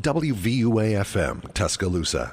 WVUA-FM, Tuscaloosa.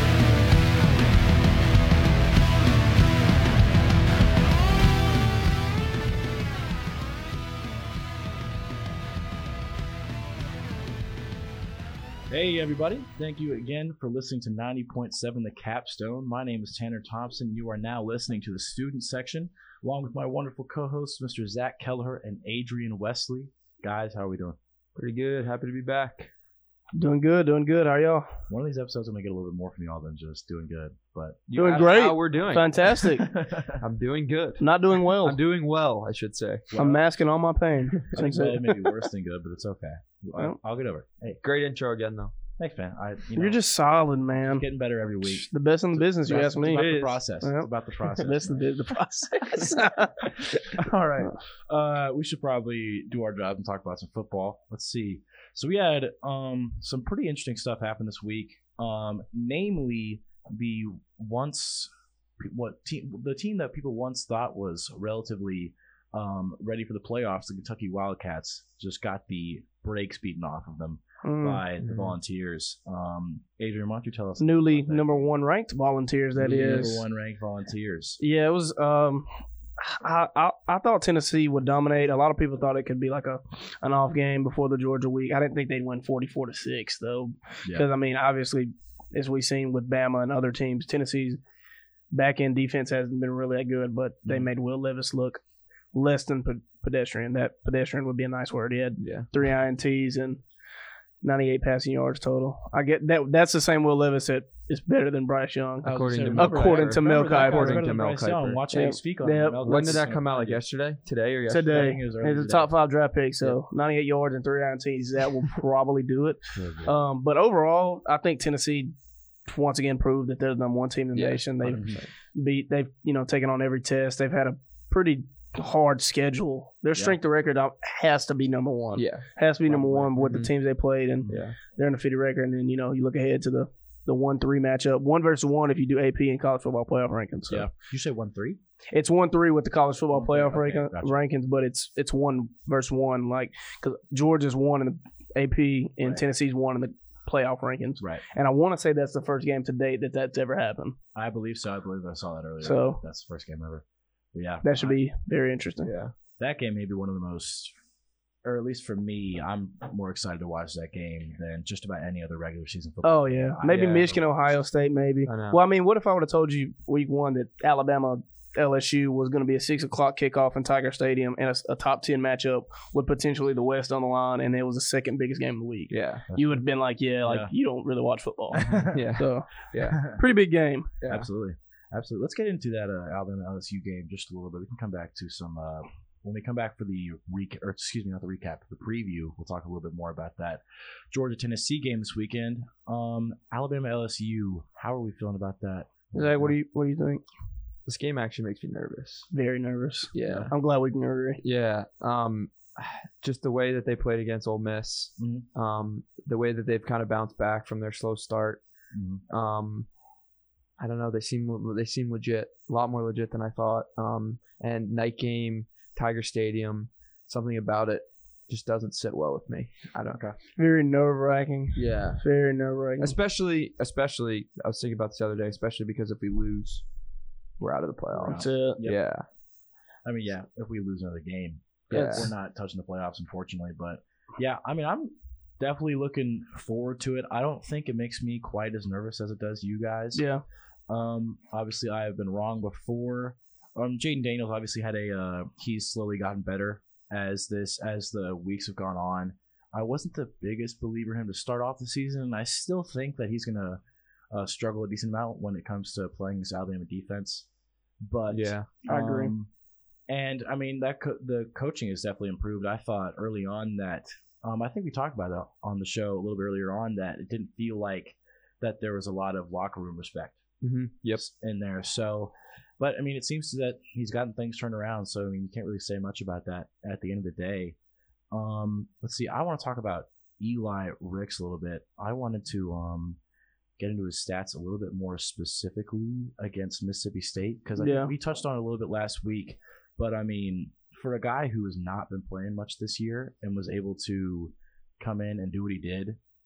Hey everybody, thank you again for listening to 90.7 The Capstone. My name is Tanner Thompson. You are now listening to the student section, along with my wonderful co-hosts, Mr. Zach Kelleher and Adrian Wesley. Guys, how are we doing? Pretty good. Happy to be back. Doing good. How are y'all? One of these episodes I'm going to get a little bit more from y'all than just doing good, but Doing great. How we're doing. Fantastic. I'm doing good. Not doing well. I'm doing well, I should say. I'm masking all my pain. I think well, it may be worse than good, but it's okay. I'll get over it. Hey, Great intro again, though. thanks, man. You're just solid, man. getting better every week. The best in the business, you ask me. It's about the It is. process. Yep. It's about the process. That's man. the process. All right. We should probably do our job and talk about some football. Let's see. So we had some pretty interesting stuff happen this week. Namely, the team that people once thought was relatively ready for the playoffs, the Kentucky Wildcats, just got the brakes beaten off of them by the Volunteers. Adrian, why don't you tell us? Newly about that number game? one ranked Volunteers, that Newly is. number one ranked Volunteers. Yeah, it was. I thought Tennessee would dominate. A lot of people thought it could be like an off game before the Georgia week. I didn't think they'd win 44-6 though, because I mean, obviously, as we've seen with Bama and other teams, Tennessee's back end defense hasn't been really that good, but they made Will Levis look less than pedestrian. That pedestrian would be a nice word. He had 3 INTs and 98 passing yards total. I get that. That's the same Will Levis that is better than Bryce Young. According to Mel Watch how you speak on Yeah. him. When did that come out? Like yesterday? Today or yesterday? Today. think it was early It's a today. top 5 draft pick, so 98 yards and 3 INTs. That will probably do it. But overall, I think Tennessee once again proved that they're the number one team in the nation. They've taken on every test. They've had a pretty hard schedule. Their strength of record has to be number one. Yeah. Has to be number one with the teams they played, and Yeah. they're undefeated record. And then you look ahead to the 1-3 matchup, 1-1 if you do AP in college football playoff rankings. So Yeah. You say 1-3? it's 1-3 with the college football playoff Okay, gotcha. rankings, but it's 1-1, like because Georgia's 1 in the AP and Right. Tennessee's 1 in the playoff rankings. Right. And I want to say that's the first game to date that's ever happened. I believe so. I believe I saw that earlier. So- that's the first game ever. But yeah. That should be very interesting. Yeah. That game may be one of the most, or at least for me, I'm more excited to watch that game than just about any other regular season football. Oh, yeah. Maybe Yeah. Michigan, Ohio State, maybe. I know. Well, I mean, what if I would have told you week 1 that Alabama LSU was going to be a 6 o'clock kickoff in Tiger Stadium and a top 10 matchup with potentially the West on the line, and it was the second biggest game of the week? Yeah. You would have been like, Yeah. you don't really watch football. Yeah. So, Yeah. pretty big game. Yeah. Absolutely. Let's get into that Alabama LSU game just a little bit. We can come back to some when we come back for the the preview. We'll talk a little bit more about that Georgia Tennessee game this weekend. Alabama LSU. How are we feeling about that? Zach, what do you think? This game actually makes me nervous. Very nervous. Yeah. I'm glad we can agree. Yeah. Just the way that they played against Ole Miss. Mhm. The way that they've kind of bounced back from their slow start. Mhm. I don't know. They seem legit, a lot more legit than I thought. And night game, Tiger Stadium, something about it just doesn't sit well with me. I don't. Okay. Very nerve-wracking. Yeah. Very nerve-wracking. Especially, I was thinking about this the other day, especially because if we lose, we're out of the playoffs. That's it. Yep. Yeah. I mean, yeah, if we lose another game, Yeah. we're not touching the playoffs, unfortunately. But yeah, I mean, I'm definitely looking forward to it. I don't think it makes me quite as nervous as it does you guys. Yeah. Obviously, I have been wrong before. Jaden Daniels obviously had he's slowly gotten better as the weeks have gone on. I wasn't the biggest believer in him to start off the season, and I still think that he's gonna struggle a decent amount when it comes to playing this Alabama defense. But Yeah. I agree. And I mean the coaching has definitely improved. I thought early on that I think we talked about it on the show a little bit earlier on that it didn't feel like that there was a lot of locker room respect Yep. in there. So, but I mean, it seems that he's gotten things turned around. So I mean, you can't really say much about that at the end of the day. Let's see. I want to talk about Eli Ricks a little bit. I wanted to get into his stats a little bit more specifically against Mississippi State because we touched on it a little bit last week. But I mean, for a guy who has not been playing much this year and was able to come in and do what he did,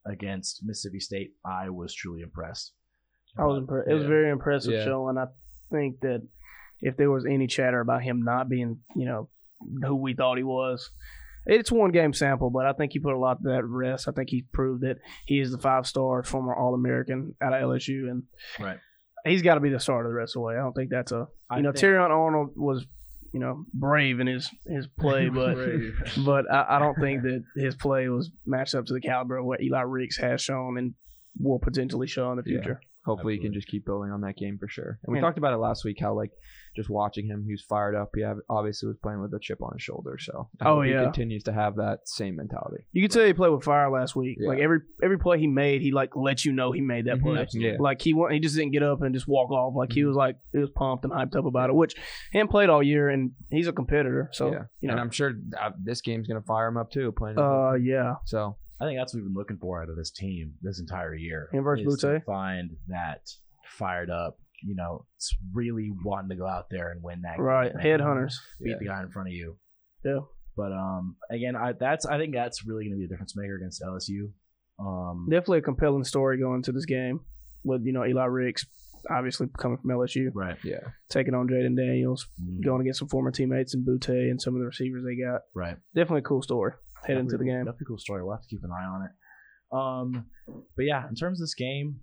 against Mississippi State, I was truly impressed. I was impressed. It was a very impressive Yeah. show, and I think that if there was any chatter about him not being, who we thought he was, it's one game sample, but I think he put a lot to that rest. I think he proved that he is the 5-star former All-American out of LSU, and Right. he's got to be the starter the rest of the way. I don't think that's I think- Terrion Arnold was, brave in his play, but but I don't think that his play was matched up to the caliber of what Eli Ricks has shown and will potentially show in the future. Hopefully, he can Absolutely. just keep building on that game for sure. And we Yeah. talked about it last week, how just watching him, he was fired up. He obviously was playing with a chip on his shoulder. So I hope he continues to have that same mentality. You could tell he played with fire last week. Yeah. Like every play he made, he let you know he made that play. Mhm. Yeah. Like he just didn't get up and just walk off. Like he was pumped and hyped up about it. Which he hadn't played all year, and he's a competitor. So And I'm sure this game's gonna fire him up too. Playing. yeah. So I think that's what we've been looking for out of this team this entire year. Him versus is to Butte? find that fired up, it's really wanting to go out there and win that Right. game. Headhunters. Beat the guy in front of you. Yeah. But again, I think that's really going to be a difference maker against LSU. Definitely a compelling story going to this game with Eli Ricks, obviously coming from LSU, Right. yeah, taking on Jaden Daniels, Mhm. going against some former teammates in Butte and some of the receivers they got. Right. Definitely a cool story heading into the game. Definitely a cool story. We'll have to keep an eye on it. But yeah, in terms of this game,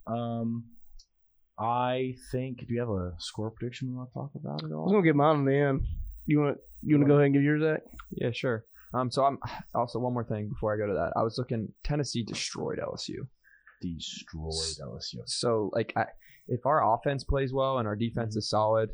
I think. Do you have a score prediction you want to talk about at I was all? gonna get mine in the end. You want to go ahead and give yours, Zach? yeah, sure. So I'm also one more thing before I go to that. I was looking. Tennessee destroyed LSU. Destroyed LSU. So if our offense plays well and our defense is solid,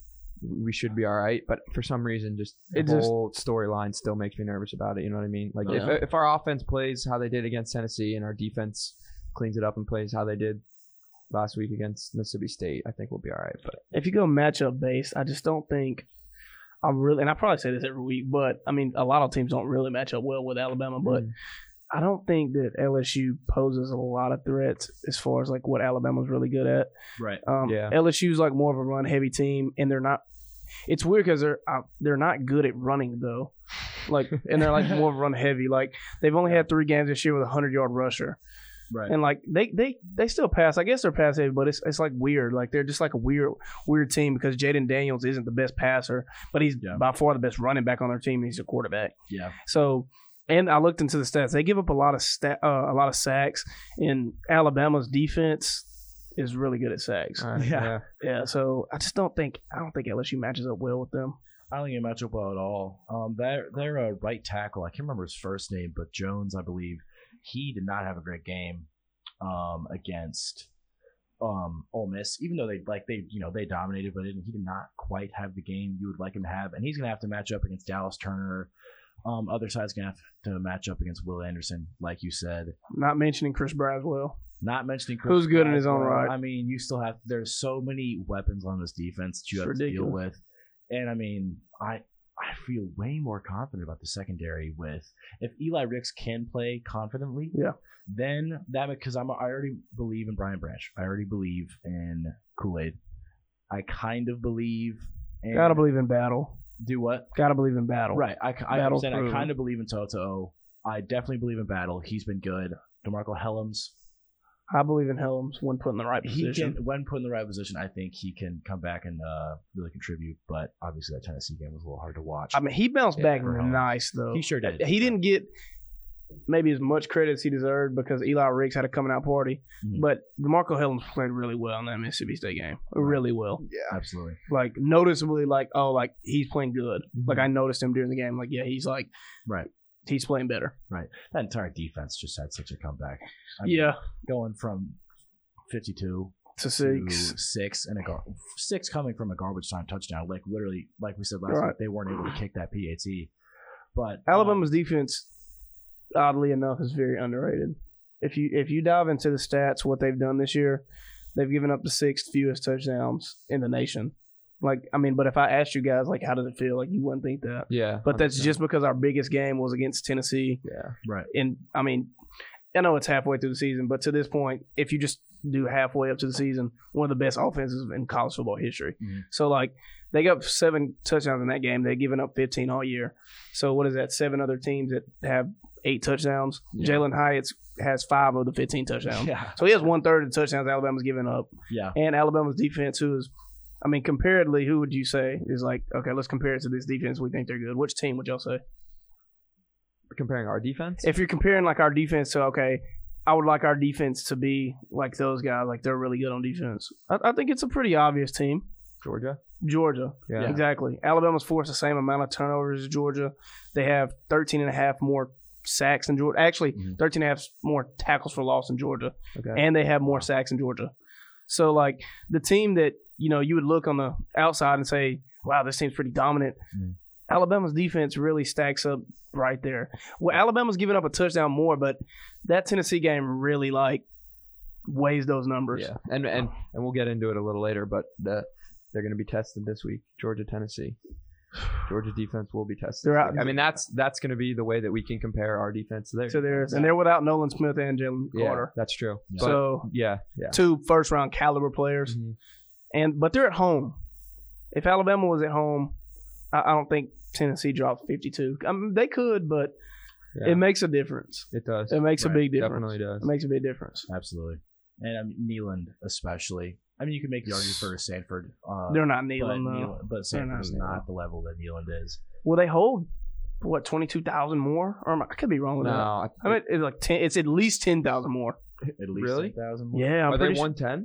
we should be all right. But for some reason, the whole storyline still makes me nervous about it. You know what I mean? Like Yeah. if our offense plays how they did against Tennessee and our defense cleans it up and plays how they did last week against Mississippi State, I think we'll be all right. But If you go matchup based, I just don't think and I probably say this every week, but I mean, a lot of teams don't really match up well with Alabama, but I don't think that LSU poses a lot of threats as far as like what Alabama's really good at. Right. Yeah. LSU's like more of a run heavy team, and they're not. It's weird because they're not good at running though, and they're like more run heavy. Like they've only had 3 games this year with a 100-yard rusher. Right. And like they still pass. I guess they're pass heavy, but it's like weird. Like they're just like a weird team because Jaden Daniels isn't the best passer, but he's by far the best running back on their team. And he's a quarterback. Yeah. So, and I looked into the stats. They give up a lot of sacks, and Alabama's defense is really good at sacks. Yeah. Yeah. So I don't think LSU matches up well with them. I don't think it match up well at all. They're a right tackle. I can't remember his first name, but Jones, I believe. He did not have a great game against Ole Miss, even though they dominated, but he did not quite have the game you would like him to have. And he's going to have to match up against Dallas Turner. Other side's going to have to match up against Will Anderson, like you said. Not mentioning Chris Braswell. Not mentioning Chris Who's good in his own Braswell. right. I mean, you still have. There's so many weapons on this defense that you have to deal with, and I mean, I feel way more confident about the secondary with if Eli Ricks can play confidently. Yeah. Then that because I already believe in Brian Branch. I already believe in Kool-Aid. I kind of believe. Gotta believe in Battle. Do what? Gotta believe in Battle. Right. I Battle's understand. I proven. kind of believe in Toto. I definitely believe in Battle. He's been good. DeMarco Helms. I believe in Helms when put in the right He position. can, when put in the right position, I think he can come back and really contribute. But obviously, that Tennessee game was a little hard to watch. I mean, he bounced back for Helms. nice though. He sure did. He didn't get maybe as much credit as he deserved because Eli Ricks had a coming out party. Mhm. But DeMarco Helms played really well in that Mississippi State game. Really well. Absolutely. Like noticeably, like he's playing good. Mhm. Like I noticed him during the game. Like he's like Right. he's playing better. Right. That entire defense just had such a comeback. I mean, Yeah, going from 52 to to 6. 6 and 6 coming from a garbage time touchdown. Like literally, like we said last Right. week, they weren't able to kick that PAT. But Alabama's defense, oddly enough, is very underrated. If you dive into the stats, what they've done this year, they've given up the 6th fewest touchdowns in the nation. Like, I mean, but if I asked you guys, like, how does it feel? Like, you wouldn't think that. yeah, But that's 100%. just because our biggest game was against Tennessee. yeah. right. And, I mean, I know it's halfway through the season, but to this point, if you just do halfway up to the season, one of the best offenses in college football history. Mhm. So, like, they got 7 touchdowns in that game. They've given up 15 all year. So, what is that? 7 other teams that have 8 touchdowns. Yeah. Jalen Hyatt has 5 of the 15 touchdowns. Yeah. So he has 1/3 of the touchdowns Alabama's given up. Yeah. And Alabama's defense, who is, I mean, comparatively, who would you say is like, okay, let's compare it to this defense. We think they're good. Which team would y'all say? Comparing our defense? If you're comparing like our defense to, okay, I would like our defense to be like those guys, like they're really good on defense. I think it's a pretty obvious team. Georgia? Yeah, exactly. Alabama's forced the same amount of turnovers as Georgia. They have 13.5 more sacks than Georgia. Actually, 13.5 more tackles for loss in Georgia. Okay. And they have more sacks in Georgia. So, like, the team that, you know, you would look on the outside and say, wow, this team's pretty dominant. Alabama's defense really stacks up right there. Well, Alabama's given up a touchdown more, but that Tennessee game really, like, weighs those numbers. Yeah, and we'll get into it a little later, but they're going to be tested this week, Georgia, Tennessee. Georgia defense will be tested. They're out. I mean, that's going to be the way that we can compare our defense to theirs. So theirs, and they're without Nolan Smith and Jalen Carter. That's true. Yeah. But, So yeah. 2 first-round caliber players, but they're at home. If Alabama was at home, I don't think Tennessee drops 52. I mean, they could, but it makes a difference. It does. It makes a big difference. Definitely does. It makes a big difference. Absolutely. And I mean, Neyland especially. I mean, you can make the argument for Sanford. They're not Neyland, though. But Sanford is not the level that Neyland is. Will they hold, 22,000 more? Or I could be wrong with that. No. I mean, it's like 10. It's at least 10,000 more. At least Really? 10,000 more? Yeah, I'm Are they pretty sure. 110?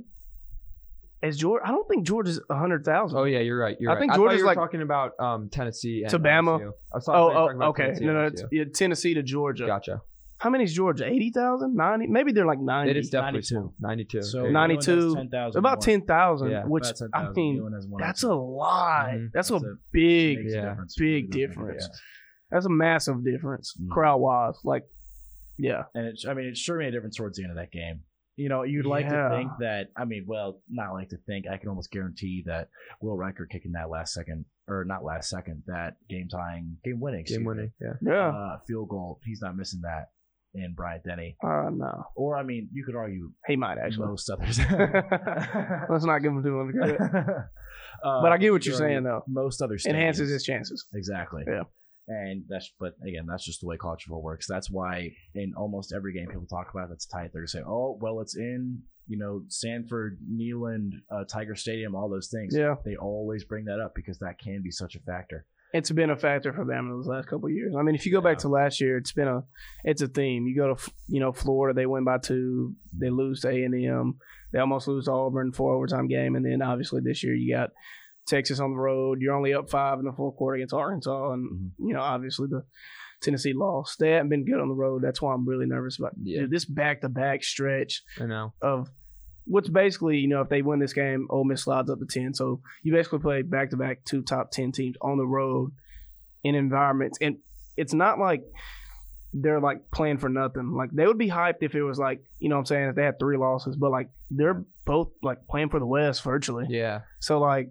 Is Georgia? I don't think Georgia's 100,000. Oh, yeah, you're right. I think Georgia's you were like talking about Tennessee and to Bama. LSU. I thought you were talking about okay. Tennessee No, and it's LSU. Tennessee to Georgia. Gotcha. How many is Georgia? 80,000? 90? Maybe they're like 90. It is definitely 92. small. 92. So There you go. 90. 92. 10,000 About 10,000, Yeah, which, About 10,000. I mean, Neyland has one that's extra. a lot. Mhm. That's That's a a- big, Makes a Yeah. difference. big Really does make a difference. difference. That's a massive difference, Mhm. crowd-wise. Like, yeah. And it sure made a difference towards the end of that game. You know, you'd like Yeah. to think that, I mean, well, not like to think, I can almost guarantee that Will Riker kicking that that game-winning Yeah. field goal, he's not missing that in Bryant Denny. No. Or, I mean, you could argue He might, actually. most others. Let's not give him too much credit. But I get what you you're could argue saying, though. Most other stadiums. Enhances his chances. Exactly. Yeah. And but again, that's just the way college football works. That's why in almost every game people talk about that's tight, they're saying, oh, well, it's in, Sanford, Neyland, Tiger Stadium, all those things. Yeah. They always bring that up because that can be such a factor. It's been a factor for them in those last couple of years. I mean, if you go back to last year, it's a theme. You go to, Florida, they win by 2. They lose to A&M. They almost lose to Auburn 4 overtime game. And then obviously this year you got Texas on the road. You're only up 5 in the fourth quarter against Arkansas. And, obviously the Tennessee lost. They haven't been good on the road. That's why I'm really nervous about this back-to-back stretch I know. of what's basically, if they win this game, Ole Miss slides up to 10. So you basically play back-to-back 2 top 10 teams on the road in environments. And it's not like they're, like, playing for nothing. Like, they would be hyped if it was, like, if they had 3 losses. But, like, they're both, like, playing for the West virtually. Yeah. So, like,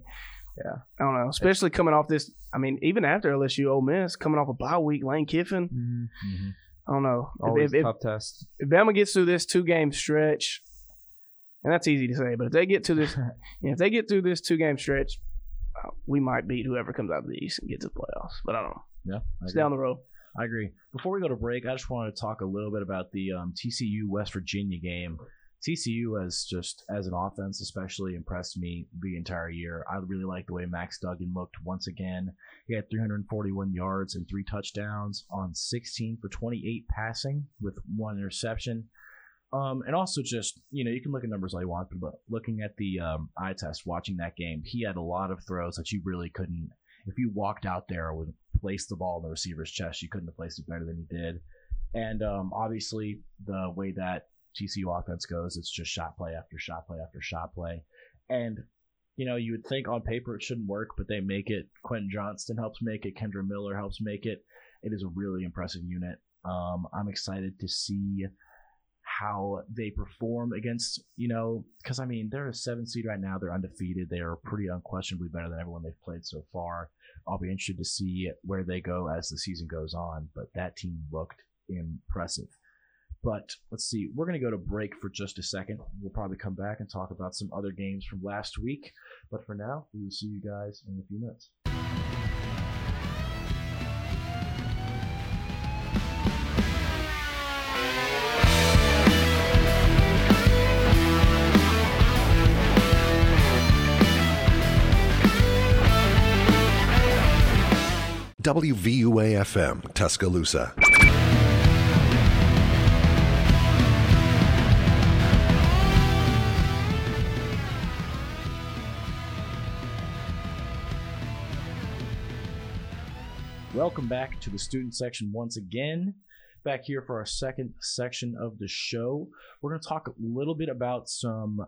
I don't know. Especially coming off this, I mean, even after LSU, Ole Miss, coming off a bye week, Lane Kiffin. Mm-hmm. I don't know. Always a tough test. If Bama gets through this 2-game stretch, and that's easy to say, but if they get to this, this 2-game stretch, we might beat whoever comes out of the East and get to the playoffs. But I don't know. Yeah, it's down the road. I agree. Before we go to break, I just wanted to talk a little bit about the TCU West Virginia game. TCU has just, as an offense, especially impressed me the entire year. I really like the way Max Duggan looked once again. He had 341 yards and 3 touchdowns on 16 for 28 passing with 1 interception. And also just, you can look at numbers all you want, but looking at the eye test, watching that game, he had a lot of throws that you really couldn't, if you walked out there and placed the ball in the receiver's chest, you couldn't have placed it better than he did. And obviously the way that TCU offense goes, it's just shot play after shot play after shot play. And, you would think on paper it shouldn't work, but they make it. Quentin Johnston helps make it. Kendra Miller helps make it. It is a really impressive unit. I'm excited to see how they perform against, because, they're a 7 seed right now. They're undefeated. They are pretty unquestionably better than everyone they've played so far. I'll be interested to see where they go as the season goes on, but that team looked impressive. But let's see, we're going to go to break for just a second. We'll probably come back and talk about some other games from last week. But for now, we will see you guys in a few minutes. WVUA-FM, Tuscaloosa. Welcome back to the student section once again. Back here for our second section of the show. We're going to talk a little bit about some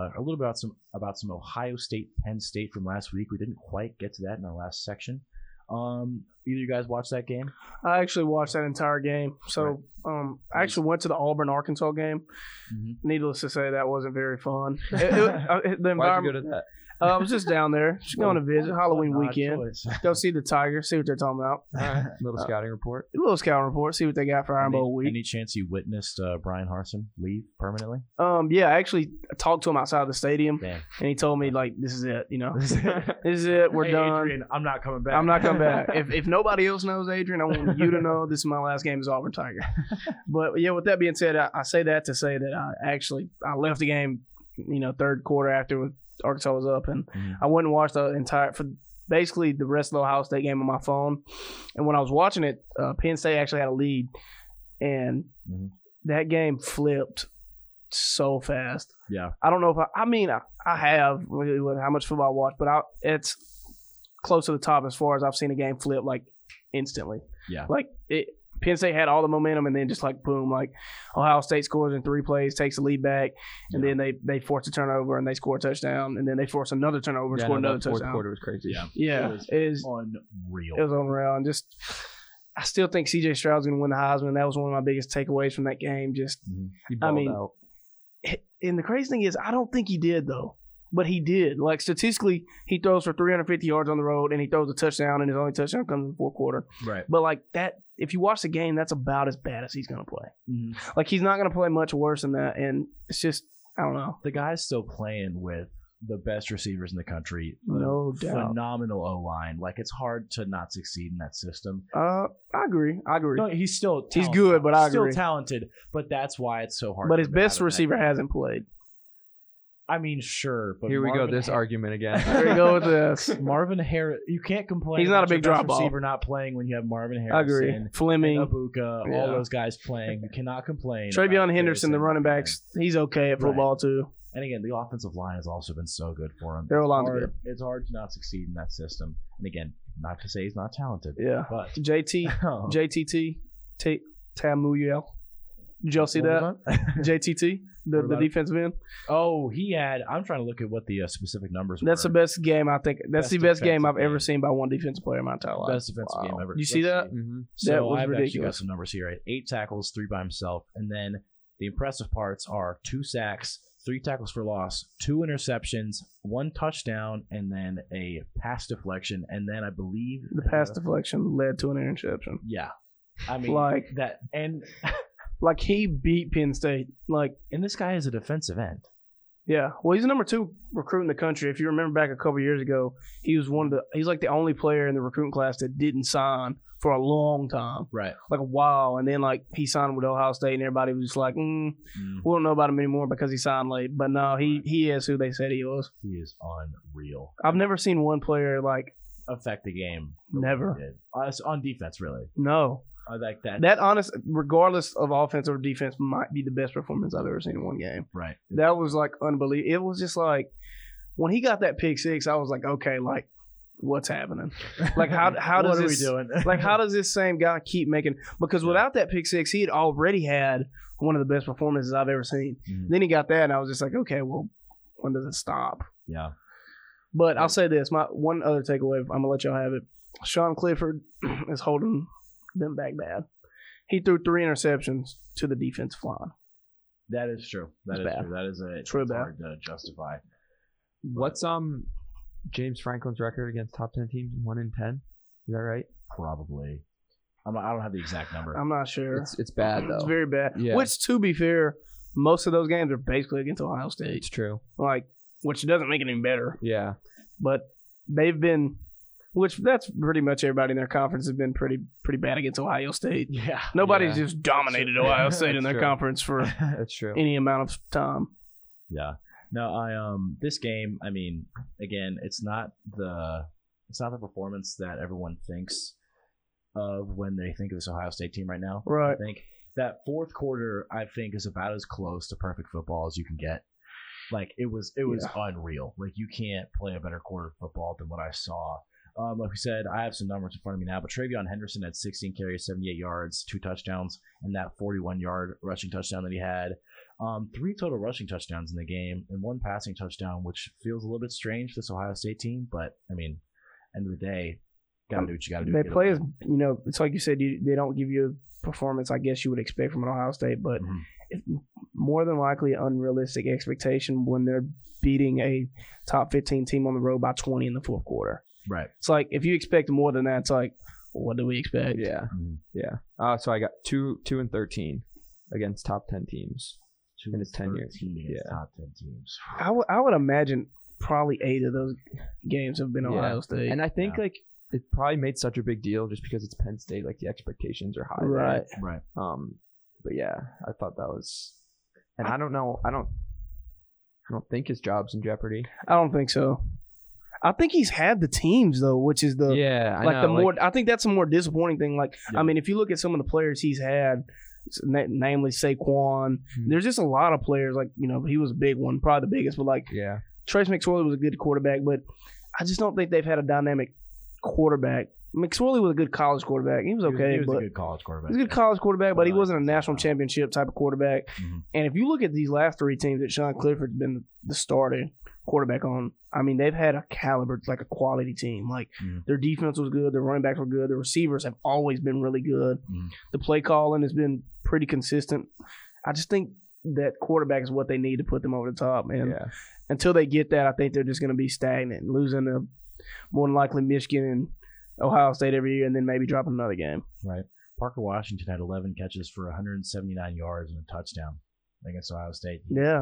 Ohio State, Penn State from last week. We didn't quite get to that in our last section. Either of you guys watched that game? I actually watched that entire game. So I actually went to the Auburn-Arkansas game. Mm-hmm. Needless to say, that wasn't very fun. The environment, why'd you go to that? I was just down there, just going to visit Halloween weekend. Go see the Tigers, see what they're talking about. Little scouting report. A little scouting report, see what they got for Iron Bowl week. Any chance you witnessed Brian Harsin leave permanently? Yeah, I actually talked to him outside the stadium. Damn. And he told me, like, this is it, you know. This is it, we're done. Adrian, I'm not coming back. I'm not coming back. If nobody else knows Adrian, I want you to know this is my last game as Auburn Tiger. But, yeah, with that being said, I say that to say that I left the game, you know, third quarter after with Arkansas was up, and I went and watched basically the rest of the Ohio State game on my phone. And when I was watching it, Penn State actually had a lead, and that game flipped so fast. Yeah, I don't know if I have how much football I watch, but it's close to the top as far as I've seen a game flip like instantly. Yeah, like Penn State had all the momentum, and then just like boom, like Ohio State scores in 3 plays, takes the lead back, and then they force a turnover and they score a touchdown, and then they force another turnover and score another touchdown. Fourth quarter was crazy. Yeah, it was unreal. It was unreal, and just I still think C.J. Stroud's going to win the Heisman. That was one of my biggest takeaways from that game. Just he balled out. And the crazy thing is, I don't think he did though. But he did. Like, statistically, he throws for 350 yards on the road, and he throws a touchdown, and his only touchdown comes in the fourth quarter. Right. But, like, that, if you watch the game, that's about as bad as he's going to play. Mm-hmm. Like, he's not going to play much worse than that, and it's just, I don't know. The guy's still playing with the best receivers in the country. No doubt. Phenomenal O-line. Like, it's hard to not succeed in that system. I agree. No, he's still talented. He's good, but I agree. Still talented, but that's why it's so hard. But his best receiver hasn't played. I mean, sure, but here we go. This argument again. Here we go with this. Marvin Harris. You can't complain. He's not a big drop off receiver not playing when you have Marvin Harris. I agree. Fleming, Abuka, all those guys playing. You cannot complain. Travion Henderson, the running backs, he's okay at football too. And again, the offensive line has also been so good for him. Their line's good. It's hard to not succeed in that system. And again, not to say he's not talented. Yeah. But JTT, Tamuyel. Did y'all see that? JTT, the defensive end. Oh, he had. I'm trying to look at what the specific numbers were. That's the best game I think. That's the best game I've ever seen by one defensive player in my entire life. Best defensive game ever. You see that? Mm-hmm. So that was I've ridiculous. actually got some numbers here. 8 tackles, 3 by himself, and then the impressive parts are 2 sacks, 3 tackles for loss, 2 interceptions, 1 touchdown, and then a pass deflection, and then I believe the pass deflection led to an interception. Yeah, I mean like that, and like he beat Penn State. Like, and this guy is a defensive end. Yeah, well, he's the number 2 recruit in the country. If you remember back a couple years ago, he's like the only player in the recruiting class that didn't sign for a long time, right? Like a while, and then like he signed with Ohio State, and everybody was just like, we don't know about him anymore because he signed late. But no, he is who they said he was. He is unreal. I've never seen one player like affect the game. Never on defense, really. No. I like that. That honest, regardless of offense or defense, might be the best performance I've ever seen in one game. Right. That was like unbelievable. It was just like when he got that pick 6, I was like, okay, like what's happening? Like how does what are we doing? Like how does this same guy keep making? Because without that pick 6, he had already had one of the best performances I've ever seen. Mm-hmm. Then he got that, and I was just like, okay, well, when does it stop? Yeah. But I'll say this: my one other takeaway. I'm gonna let y'all have it. Sean Clifford is holding them back bad. He threw 3 interceptions to the defensive line. That is true. That is true. That is hard to justify. What's James Franklin's record against top 10 teams? 1-10. Is that right? Probably. I don't have the exact number. I'm not sure. It's bad though. It's very bad. Yeah. Which, to be fair, most of those games are basically against Ohio State. It's true. Like, which doesn't make it any better. Yeah. But they've been. Which that's pretty much everybody in their conference has been pretty bad against Ohio State. Yeah, nobody's just dominated Ohio State in their conference for that's true. Any amount of time. Yeah, no, this game. I mean, again, it's not the performance that everyone thinks of when they think of this Ohio State team right now. Right. I think that fourth quarter, I think, is about as close to perfect football as you can get. Like, it was unreal. Like, you can't play a better quarter of football than what I saw. Like we said, I have some numbers in front of me now, but TreVeyon Henderson had 16 carries, 78 yards, 2 touchdowns, and that 41-yard rushing touchdown that he had. 3 total rushing touchdowns in the game and 1 passing touchdown, which feels a little bit strange for this Ohio State team, but, I mean, end of the day, got to do what you got to do. They play as, it's like you said, they don't give you a performance I guess you would expect from an Ohio State, but it's more than likely unrealistic expectation when they're beating a top 15 team on the road by 20 in the fourth quarter. Right. It's like if you expect more than that, it's like, well, what do we expect? Yeah. Yeah. So I got 2-13 against top 10 teams in his 10 years. Top 10 teams. I would imagine probably 8 of those games have been Ohio State. And I think it probably made such a big deal just because it's Penn State. Like, the expectations are high. Right. Right. But yeah, I thought that was, and I don't know. I don't think his job's in jeopardy. I don't think so. I think he's had the teams though, which is the I think that's a more disappointing thing. Like, I mean, if you look at some of the players he's had, namely Saquon, there's just a lot of players. Like, he was a big one, probably the biggest. But Trace McSorley was a good quarterback, but I just don't think they've had a dynamic quarterback. McSorley was a good college quarterback. He was okay. He was a good college quarterback. He was a good college quarterback, but he wasn't a national championship type of quarterback. And if you look at these last 3 teams that Sean Clifford's been the starting quarterback on, I mean, they've had a caliber, like a quality team. Like, their defense was good, their running backs were good, their receivers have always been really good. The play calling has been pretty consistent. I just think that quarterback is what they need to put them over the top. And until they get that, I think they're just going to be stagnant, losing to more than likely Michigan and Ohio State every year, and then maybe dropping another game. Right. Parker Washington had 11 catches for 179 yards and a touchdown against Ohio State.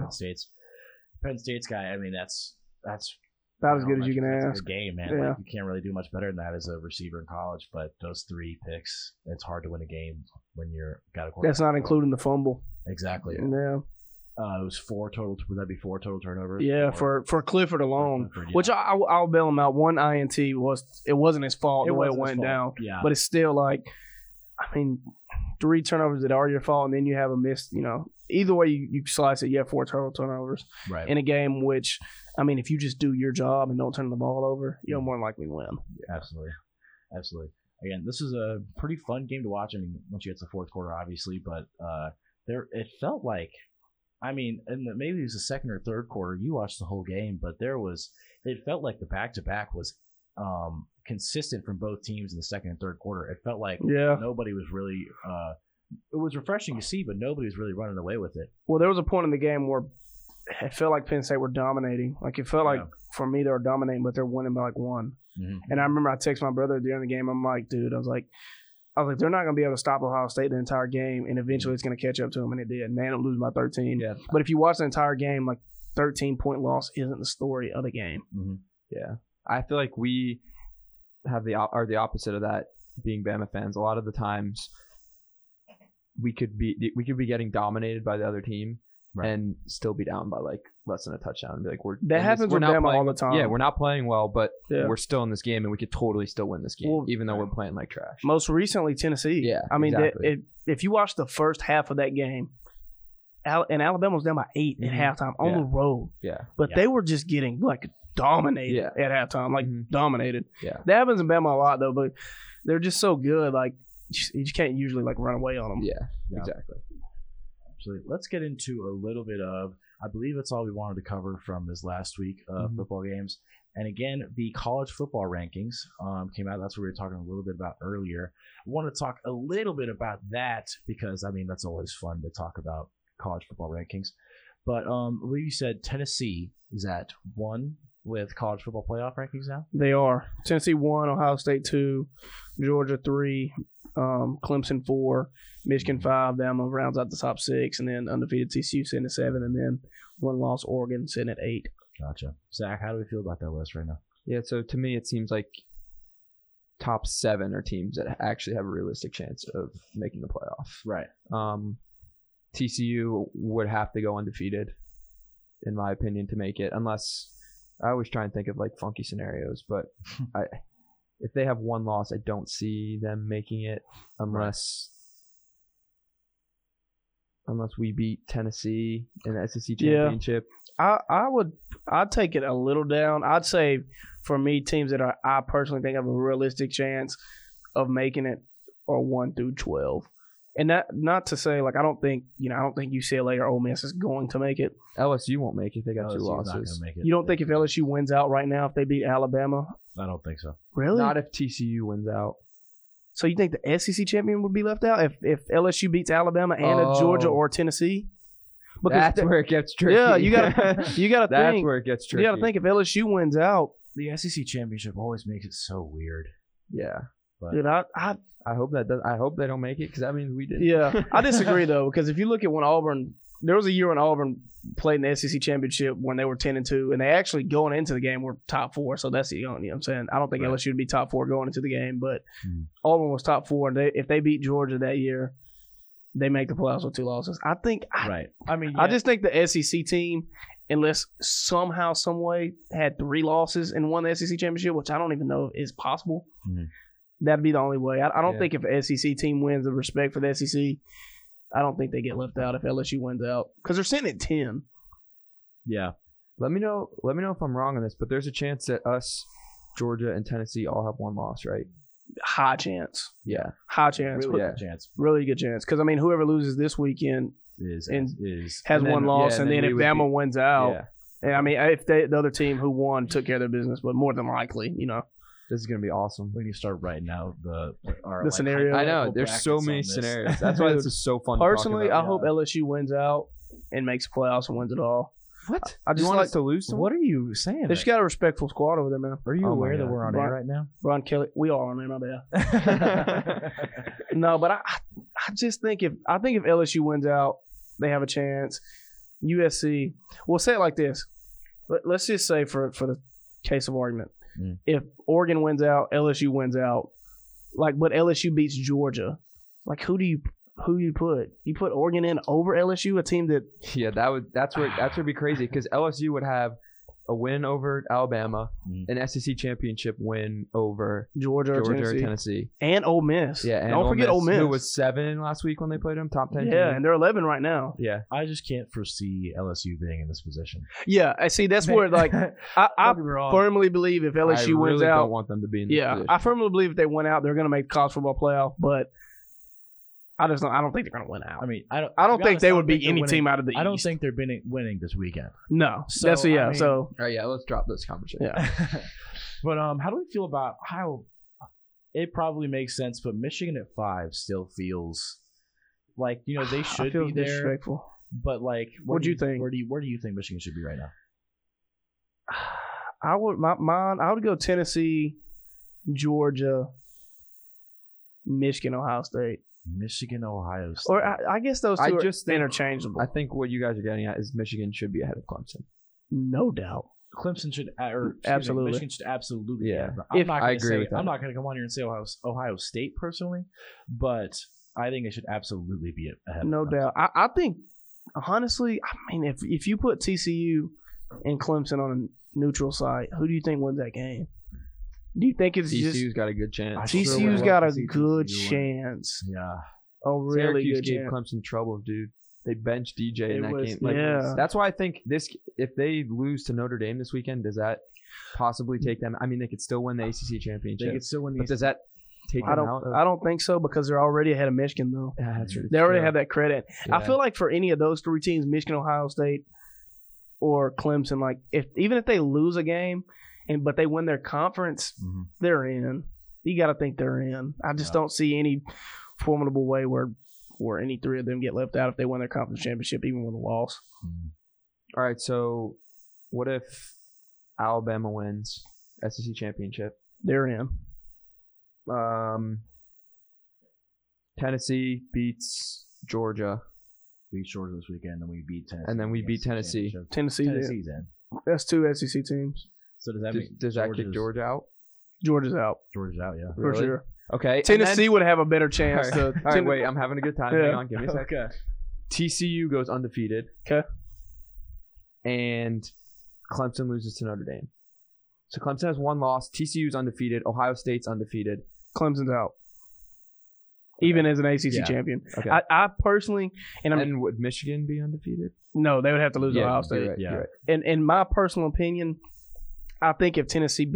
Penn State's guy. I mean, that's about as good as you can ask. It's a good game, man. Yeah. Like, you can't really do much better than that as a receiver in college. But those 3 picks, it's hard to win a game when you're got a quarterback. That's not including the fumble. Exactly. Yeah. It was 4 total. Would that be 4 total turnovers? Yeah, for Clifford alone, which I'll bail him out. 1 INT wasn't his fault the way it went down. Yeah, but it's still like, I mean, 3 turnovers that are your fault, and then you have a missed. Either way you slice it, you have 4 total turnovers in a game. Which, I mean, if you just do your job and don't turn the ball over, you'll more than likely win. Absolutely. Again, this is a pretty fun game to watch. I mean, once you get to the fourth quarter, obviously, but it felt like. I mean, and maybe it was the second or third quarter. You watched the whole game, but it felt like the back-to-back was consistent from both teams in the second and third quarter. It felt like nobody was really it was refreshing to see, but nobody was really running away with it. Well, there was a point in the game where it felt like Penn State were dominating. Like, it felt like, for me, they were dominating, but they're winning by like 1. And I remember I texted my brother during the game. I'm like, dude, I was like, they're not going to be able to stop Ohio State the entire game, and eventually it's going to catch up to them, and it did. And they ended up losing by 13. Yeah. But if you watch the entire game, like, 13-point loss isn't the story of the game. Yeah. I feel like we are the opposite of that, being Bama fans. A lot of the times we could be getting dominated by the other team and still be down by like less than a touchdown and be like, that happens with Bama all the time. Yeah, we're not playing well, but we're still in this game, and we could totally still win this game, even though we're playing like trash. Most recently, Tennessee. Yeah, I mean, exactly. if you watch the first half of that game, and Alabama was down by 8 at halftime on the road. Yeah, but they were just getting like dominated at halftime, like dominated. Yeah, that happens in Bama a lot though, but they're just so good. Like, you just can't usually like run away on them. Yeah. Exactly. Absolutely. Let's get into a little bit of. I believe that's all we wanted to cover from this last week of football games. And again, the college football rankings came out. That's what we were talking a little bit about earlier. I want to talk a little bit about that because, I mean, that's always fun to talk about college football rankings. But I believe you said Tennessee is at 1 with college football playoff rankings now? They are. Tennessee 1, Ohio State 2, Georgia 3, Clemson 4, Michigan 5, Bama rounds out the top 6, and then undefeated TCU sitting at 7, and then 1 loss Oregon sitting at 8. Gotcha. Zach, how do we feel about that list right now? Yeah, so to me it seems like top 7 are teams that actually have a realistic chance of making the playoff. Right. TCU would have to go undefeated, in my opinion, to make it, unless I always try and think of like funky scenarios, but if they have one loss, I don't see them making it unless we beat Tennessee in the SEC championship. I'd take it a little down. I'd say for me, teams that I personally think have a realistic chance of making it are 1 through 12. And that, not to say, like, I don't think UCLA or Ole Miss is going to make it. LSU won't make it. They got 2 losses. Not gonna make it. You don't think if LSU wins out right now, if they beat Alabama? I don't think so. Really? Not if TCU wins out. So you think the SEC champion would be left out if LSU beats Alabama and a Georgia or Tennessee? Because that's where it gets tricky. Yeah, you gotta That's think. where it gets tricky. You gotta think if LSU wins out. The SEC championship always makes it so weird. Yeah, But Dude, I hope I hope they don't make it because that means we did. Yeah, I disagree though, because if you look at when Auburn, there was a year when Auburn played in the SEC championship when they were 10-2, and they actually going into the game were top 4. So that's you know what I'm saying. I don't think LSU would be top 4 going into the game, but Auburn was top 4. And if they beat Georgia that year, they make the playoffs with 2 losses. I just think the SEC team, unless somehow, some way, had 3 losses and won the SEC championship, which I don't even know is possible. That'd be the only way. I don't think if an SEC team wins the respect for the SEC, I don't think they get left out if LSU wins out because they're sitting at 10. Yeah. Let me know if I'm wrong on this, but there's a chance that us, Georgia, and Tennessee all have 1 loss, right? High chance. Yeah. High chance. Really good chance. Really good chance. Because, I mean, whoever loses this weekend Is has and 1 then- loss, yeah, and and then then if we would Bama wins out, Yeah. and I mean, if the other team who won took care of their business, but more than likely, This is gonna be awesome. We need to start writing out the scenario. I know. hypothetical There's so brackets many on this. scenarios. That's why this is so fun. Personally, to I talk hope LSU wins out and makes playoffs and wins it all. What? I You just want like us to lose? What are you saying? they just got a respectful squad over there, man. Are you Oh my aware that God. we're on air right now? Ron Kelly, we are on there, my bad. No, but I just think if LSU wins out, they have a chance. USC, we'll say it like this. Let's just say for the case of argument, if Oregon wins out, LSU wins out, but LSU beats Georgia, who do you put? You put Oregon in over LSU, a team that Yeah, that's where it'd be crazy because LSU would have a win over Alabama, an SEC championship win over Georgia or Tennessee, and Ole Miss. Yeah, and don't forget Ole Miss, who was 7 last week when they played them, top 10. Yeah, and they're 11 right now. Yeah, I just can't foresee LSU being in this position. Yeah, I see. That's where I firmly believe if LSU I wins really out, don't want them to be in this position. I firmly believe if they win out, they're going to make the college football playoff. But I don't think they're going to win out. I mean, I don't think they would beat any team out of the East. I don't think they're winning this weekend. No, So, that's I mean- All right, yeah, let's drop this conversation. Yeah. But how do we feel about how it probably makes sense, but Michigan at 5 still feels like they should feel be there. disrespectful. But What do you think? Where do you think Michigan should be right now? I would go Tennessee, Georgia, Michigan, Ohio State. Michigan, Ohio State. Or I guess those two I are just think- interchangeable. I think what you guys are getting at is Michigan should be ahead of Clemson. No doubt. Clemson should, or excuse me, Absolutely. Michigan should absolutely. Yeah. I agree with that. I'm not going to come on here and say Ohio State personally, but I think it should absolutely be ahead. No of Clemson. doubt. I think, honestly, if you put TCU and Clemson on a neutral site, who do you think wins that game? Do you think it's TCU's just got a good chance. I sure would TCU's love got to a see good TCU win. chance? Yeah. A really Syracuse good gave chance. Clemson trouble, dude. They benched DJ in It that was- game. yeah. That's why I think if they lose to Notre Dame this weekend, does that possibly take them? I mean, they could still win the ACC championship. They could still win the but does that take I them out? I don't think so because they're already ahead of Michigan though. Yeah, that's right. They already have that credit. I Yeah. feel like for any of those 3 teams, Michigan, Ohio State, or Clemson, even if they lose a game, but they win their conference, they're in. You got to think they're in. I just don't see any formidable way where any 3 of them get left out if they win their conference championship, even with a loss. All right, so what if Alabama wins SEC championship? They're in. Tennessee beats Georgia, beat Georgia this weekend, then we beat Tennessee, and then we beat ACC Tennessee. championship. Tennessee's in. That's 2 SEC teams. So does that mean Does that kick Georgia out? Georgia's out Georgia's out? Yeah. for Really? sure. Okay. Tennessee would have a better All chance. right, all right, wait. I'm having a good time. Yeah. Hang on. Give me a second. Okay. TCU goes undefeated. Okay. And Clemson loses to Notre Dame. So Clemson has 1 loss. TCU's undefeated. Ohio State's undefeated. Clemson's out. Even as an ACC champion. Okay. I personally, and would Michigan be undefeated? No, they would have to lose to Ohio you're State. right, you're right. And in my personal opinion, I think if Tennessee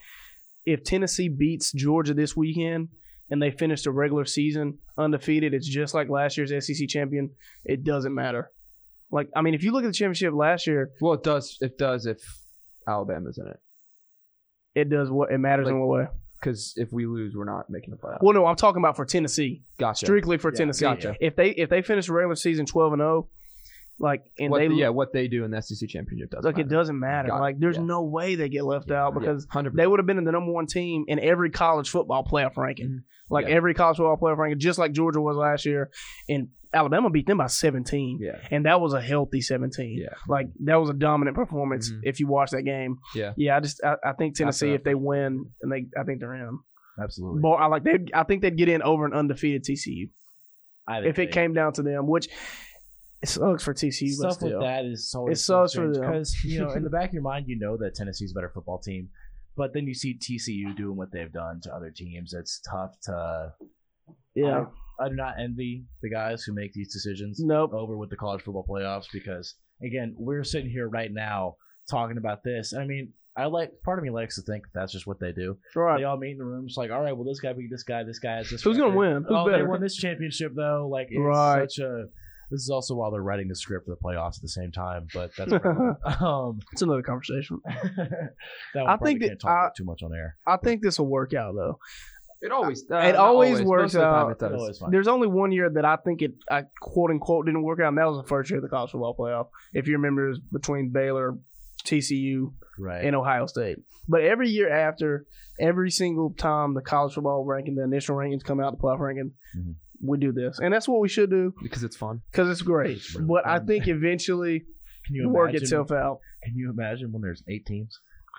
beats Georgia this weekend and they finish the regular season undefeated, it's just like last year's SEC champion. It doesn't matter. Like, I mean, if you look at the championship last year, Well, it does if Alabama's in it. it does what it matters in what way. Because if we lose, we're not making the playoffs. Well, no, I'm talking about for Tennessee. Gotcha. Strictly for Tennessee. Gotcha. If they finish the regular season 12-0, like What they do in the SEC championship doesn't matter. It doesn't matter. Got it. Like, there's no way they get left out because 100%. they would have been in the number 1 team in every college football playoff ranking. Mm-hmm. Like every college football playoff ranking, just like Georgia was last year. And Alabama beat them by 17. Yeah. And that was a healthy 17. Yeah. Like, that was a dominant performance if you watch that game. Yeah. Yeah, I think Tennessee, if they win, and I think they're in. Absolutely. But I think they'd get in over an undefeated TCU. If it came down to them, which it sucks for TCU, but stuff still. with that is always It sucks for them. because in the back of your mind you know that Tennessee's a better football team, but then you see TCU doing what they've done to other teams. It's tough to. Yeah. I do not envy the guys who make these decisions. Nope. Over with the college football playoffs because again we're sitting here right now talking about this. I mean, part of me likes to think that's just what they do. Right. They all meet in the room. It's like, all right, well, this guy beat this guy. This guy has this. Who's going to win? Who's They better? won this championship though. Like, it's Right. such a. This is also while they're writing the script for the playoffs at the same time, but that's It's another conversation. that one I probably think that can't talk about too much on air. I think this will work out though. It always It always works Most of the time out. it does. Always fine. There's only one year that I think I quote unquote didn't work out, and that was the first year of the college football playoff. If you remember, it was between Baylor, TCU, Right. and Ohio State. But every year after, every single time the college football ranking, the initial rankings come out, the playoff ranking, we do this, and that's what we should do Because it's fun. because it's great. It's really But I fun. think eventually Can you work imagine? itself out. Can you imagine when there's 8 teams?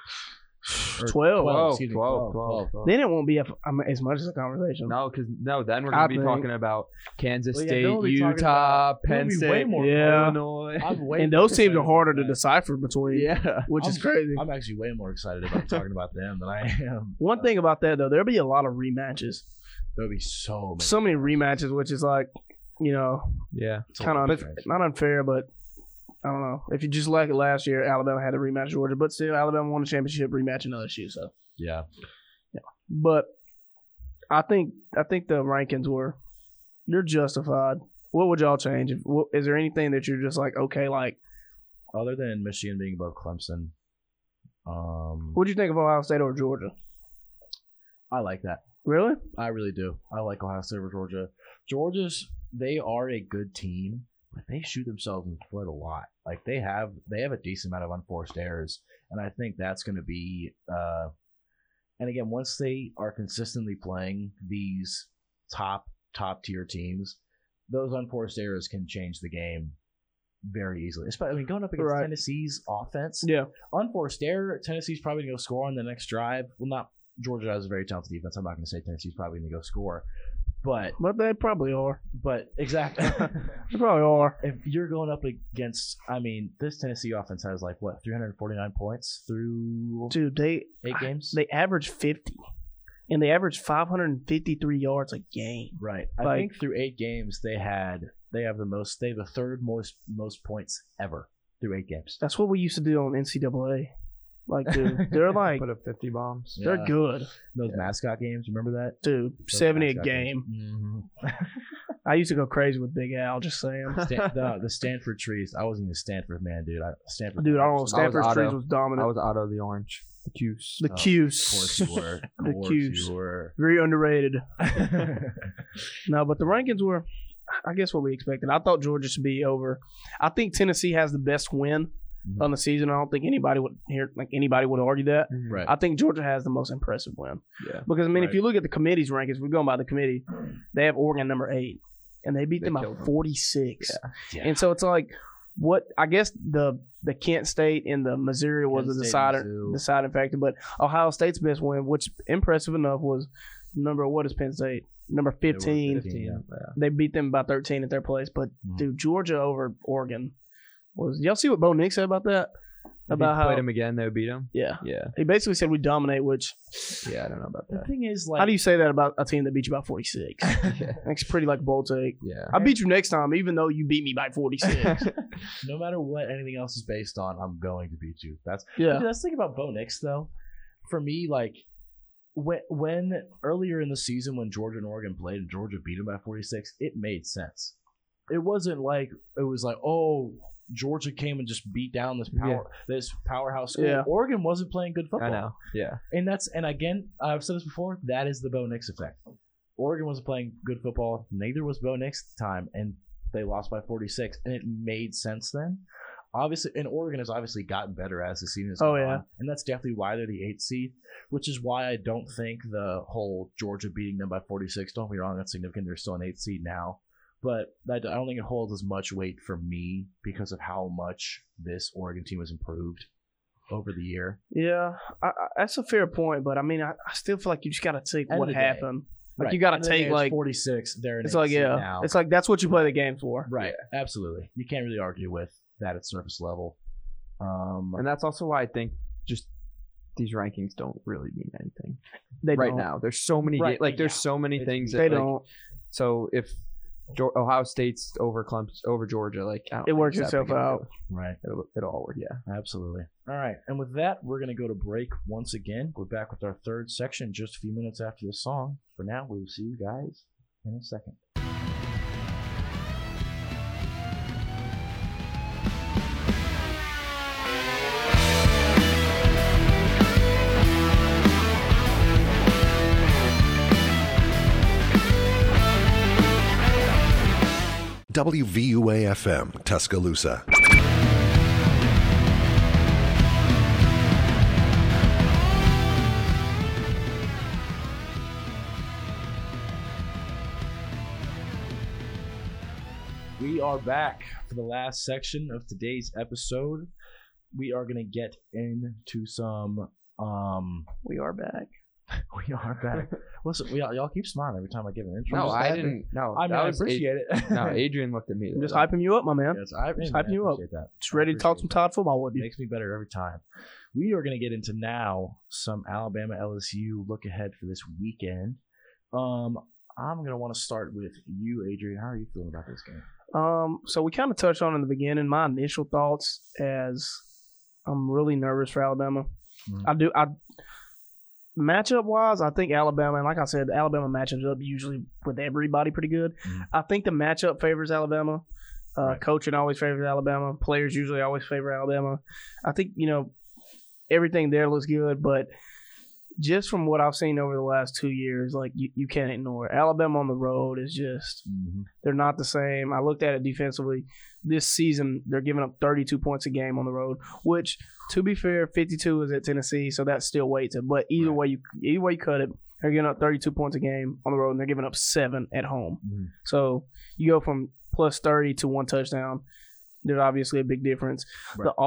Or 12. Excuse me, 12. Then it won't be as much as a conversation. No, then we're going to be think- talking about Kansas Well, yeah, State, they'll be talking Utah, about- Penn they'll be way State, more Yeah. Illinois. I'm way And more those teams excited are harder about to that. decipher between. Yeah. Which is crazy. I'm actually way more excited about talking about them than I am. One thing about that though, there'll be a lot of rematches. There'll be so many. So many rematches, which is like, Yeah. kind of not unfair, but I don't know. If you just like it last year, Alabama had a rematch Georgia, but still Alabama won the championship rematch in LSU. So, Yeah. but I think the rankings they're justified. What would y'all change? Is there anything that you're just like, okay, like, Other than Michigan being above Clemson, what'd you think of Ohio State over Georgia? I like that. Really? I really do. I like Ohio State over Georgia. They are a good team, but they shoot themselves in the foot a lot. Like they have a decent amount of unforced errors, and I think that's going to be. And again, once they are consistently playing these top tier teams, those unforced errors can change the game very easily. Especially going up against Tennessee's offense. Yeah. Unforced error, Tennessee's probably going to go score on the next drive. Well, not Georgia has a very talented defense. I'm not going to say Tennessee's probably going to go score, but they probably are. But exactly, They probably are. if you're going up against, this Tennessee offense has 349 points through Dude, 8 games. They average 50, and they average 553 yards a game. Right. I think through 8 games they have the third most points ever through 8 games. That's what we used to do on NCAA. Like, dude, they're like, Put up 50 bombs. Yeah. they're good. Those mascot games, remember that? Dude, Those 70 a mascot game. games. I used to go crazy with Big Al, just saying. The Stanford trees. I wasn't even a Stanford man, dude. Stanford. Dude, I don't know. Stanford Otto. Trees was dominant. I was Otto the Orange. The Cuse. The Of Cuse. course you were. Of The course Cuse. you were. Very underrated. No, but the rankings were, I guess, what we expected. I thought Georgia should be over. I think Tennessee has the best win on the season. I don't think anybody would argue that. Right. I think Georgia has the most impressive win. Yeah. Because, if Right. you look at the committee's rankings, we're going by the committee, they have Oregon number 8, and they beat them by killed them. 46. Yeah. And so it's like, what I guess the Kent State and the Missouri was Kent the State, Mizzou. deciding factor, but Ohio State's best win, which impressive enough, was what is Penn State? Number 15. 15, yeah. They beat them by 13 at their place, but dude, Georgia over Oregon y'all see what Bo Nix said about that? about played how them again, they would beat them. yeah. Yeah, He basically said we dominate, which yeah, I don't know about The that. thing is, like, how do you say that about a team that beat you by 46? Yeah, That's pretty like a bold take. yeah. I beat you next time, even though you beat me by 46. no matter what anything else is based on, I'm going to beat you. That's Yeah. That's the thing about Bo Nix, though. For me, like, when earlier in the season when Georgia and Oregon played and Georgia beat them by 46, it made sense. It wasn't like it was like, oh, Georgia came and just beat down this powerhouse school. Yeah. Oregon wasn't playing good football. I know. Yeah, And again, I've said this before, that is the Bo Nix effect. Oregon wasn't playing good football, neither was Bo Nix at the time, and they lost by 46, and it made sense then. Obviously, and Oregon has obviously gotten better as the season has gone on, and that's definitely why they're the 8th seed, which is why I don't think the whole Georgia beating them by 46, don't be wrong, that's significant. They're still an 8th seed now. But I don't think it holds as much weight for me because of how much this Oregon team has improved over the year. Yeah, that's a fair point, but I mean, I still feel like you just got to take End what of the day. happened. Like Right. you got to And then take it's like 46. They're an it's 8th like seed yeah, now. it's like that's what you play the game for. Right, absolutely. You can't really argue with that at surface level. and that's also why I think just these rankings don't really mean anything They right don't. now. There's so many Right, there's yeah. so many It's- things that They like, don't. So if Ohio State's over Clemson, over Georgia, like I don't It think works it's that itself big of a out. deal. Right. It'll all work. Yeah. Absolutely. All right. And with that, we're going to go to break once again. We're back with our third section just a few minutes after this song. For now, we will see you guys in a second. WVUA-FM, Tuscaloosa. We are back for the last section of today's episode. We are going to get into some. We are back. We are back. Listen, y'all keep smiling every time I give an intro. No, Just I laughing. didn't. No, I mean, that I was appreciate it. No, Adrian looked at me. I'm just hyping you up, my man. Yes, I Just hyping you up. appreciate that. Just ready to talk some Todd football with you. Makes me better every time. We are going to get into now some Alabama LSU look ahead for this weekend. I'm going to want to start with you, Adrian. How are you feeling about this game? So we kind of touched on in the beginning. My initial thoughts, as I'm really nervous for Alabama. Mhm. I matchup wise, I think Alabama, and like I said, Alabama matchups up usually with everybody pretty good. Mhm. I think the matchup favors Alabama. Right. Coaching always favors Alabama. Players usually always favor Alabama. I think everything there looks good, but just from what I've seen over the last 2 years, like you can't ignore it. Alabama on the road is just they're not the same. I looked at it defensively. This season, they're giving up 32 points a game on the road, which, to be fair, 52 is at Tennessee, so that still weights it. But either way you cut it, they're giving up 32 points a game on the road, and they're giving up 7 at home. Mhm. So you go from plus 30 to 1 touchdown. There's obviously a big difference. Right. The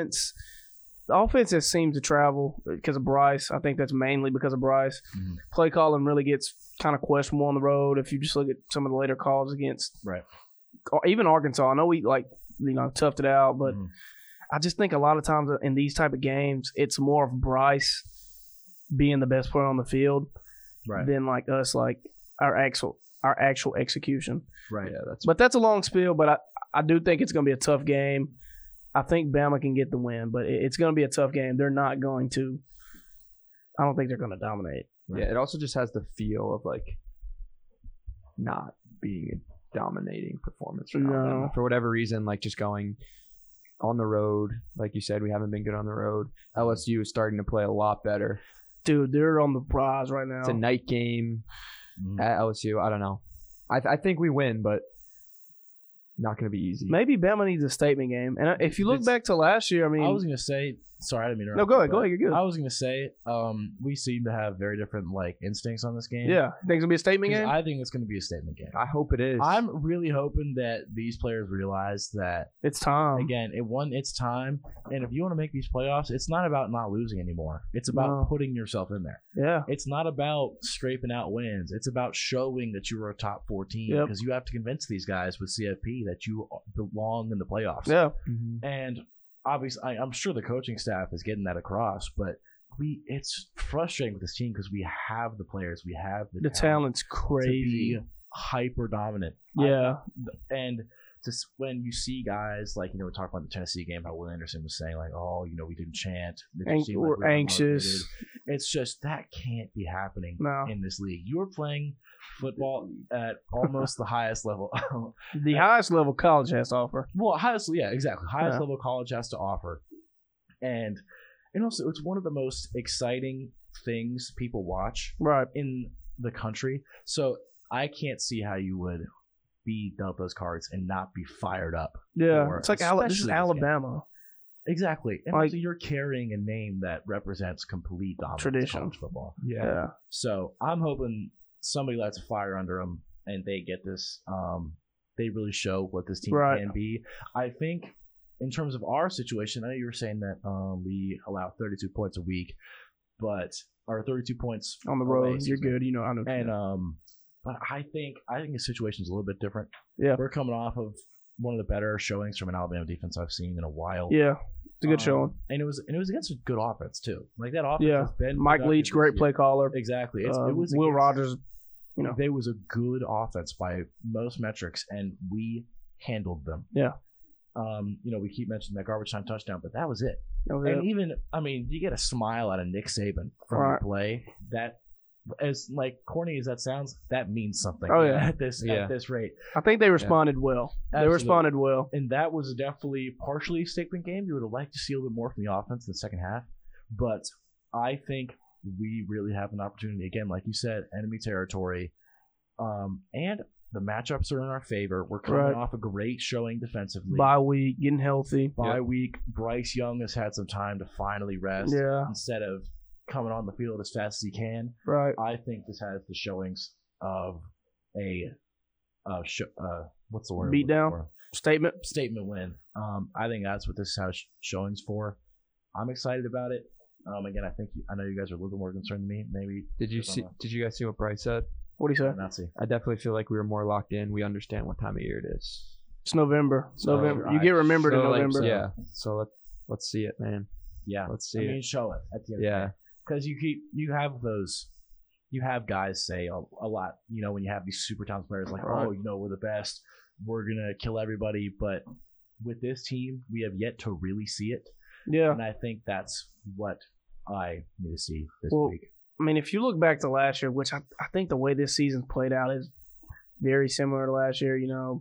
offense just seems to travel because of Bryce. I think that's mainly because of Bryce. Mhm. Play calling really gets kind of questionable on the road if you just look at some of the later calls against Right. even Arkansas. I know we toughed it out, but Mhm. I just think a lot of times in these type of games, it's more of Bryce being the best player on the field Right. than like us, like our actual execution. Right. Yeah, that's But that's a long spiel. But I do think it's going to be a tough game. I think Bama can get the win, but it's going to be a tough game. They're not going to. I don't think they're going to dominate. yeah. It also just has the feel of like not being a dominating performance for Alabama. No. For whatever reason, like just going on the road. Like you said, we haven't been good on the road. LSU is starting to play a lot better. Dude, they're on the rise right now. It's a night game Mhm. at LSU. I don't know. I think we win, but not going to be easy. Maybe Bama needs a statement game. And if you look It's- back to last year, I mean, I was going to say, sorry, I didn't mean to interrupt. no, go you, ahead, but you're good. I was going to say, we seem to have very different instincts on this game. Yeah, think it's gonna be a statement 'Cause game. I think it's going to be a statement game. I hope it is. I'm really hoping that these players realize that, It's time. again, it's time. And if you want to make these playoffs, it's not about not losing anymore. It's about No. putting yourself in there. Yeah, It's not about scraping out wins. It's about showing that you were a top 4 team Yep. because you have to convince these guys with CFP that you belong in the playoffs. yeah. Mhm. And obviously, I'm sure the coaching staff is getting that across, but it's frustrating with this team because we have the players, we have the talent's crazy, to be hyper dominant. Yeah, and just when you see guys like we talk about the Tennessee game, how Will Anderson was saying like, oh, we didn't chant, we're anxious. It's just that can't be happening in this league. You are playing football at almost the highest level. The highest level college has to offer. Well, highest level college has to offer, and also it's one of the most exciting things people watch in the country. So I can't see how you would be dealt those cards and not be fired up. Yeah, it's like this is Alabama. Exactly. And also you're carrying a name that represents complete dominance tradition in college football. Yeah. So I'm hoping somebody lights a fire under them and they get this. They really show what this team can be. I think in terms of our situation, I know you were saying that we allow 32 points a week, but our 32 points on the road, you're good. I know. And but I think the situation is a little bit different. Yeah, we're coming off of one of the better showings from an Alabama defense I've seen in a while. Yeah, it's a good showing, and it was against a good offense too. Like that offense has been Mike Leach, great play caller. Exactly. It was Will Rogers. There was a good offense by most metrics, and we handled them. Yeah. We keep mentioning that garbage time touchdown, but that was it. Even you get a smile out of Nick Saban from your play. That, as corny as that sounds, that means something. Oh yeah, at this rate. I think they responded well. Absolutely. They responded well, and that was definitely partially a statement game. You would have liked to see a little bit more from the offense in the second half, but I think we really have an opportunity again, like you said, enemy territory, and the matchups are in our favor. We're coming off a great showing defensively. Bye week, getting healthy. Bye week. Bryce Young has had some time to finally rest. Yeah. Instead of coming on the field as fast as he can. Right. I think this has the showings of a what's the word? Beatdown? Statement win. I think that's what this has showings for. I'm excited about it. Again, I know you guys are a little more concerned than me. Maybe. Did you guys see what Bryce said? What did he say? Not see. I definitely feel like we were more locked in. We understand what time of year it is. It's November. You get remembered in November. So let's see it, man. Yeah. Let's see it. Show it at the end of the day. Because you have guys say a lot, when you have these super talented players like, we're the best, we're going to kill everybody. But with this team, we have yet to really see it. Yeah. And I think that's what I need to see this week. If you look back to last year, which I think the way this season's played out is very similar to last year.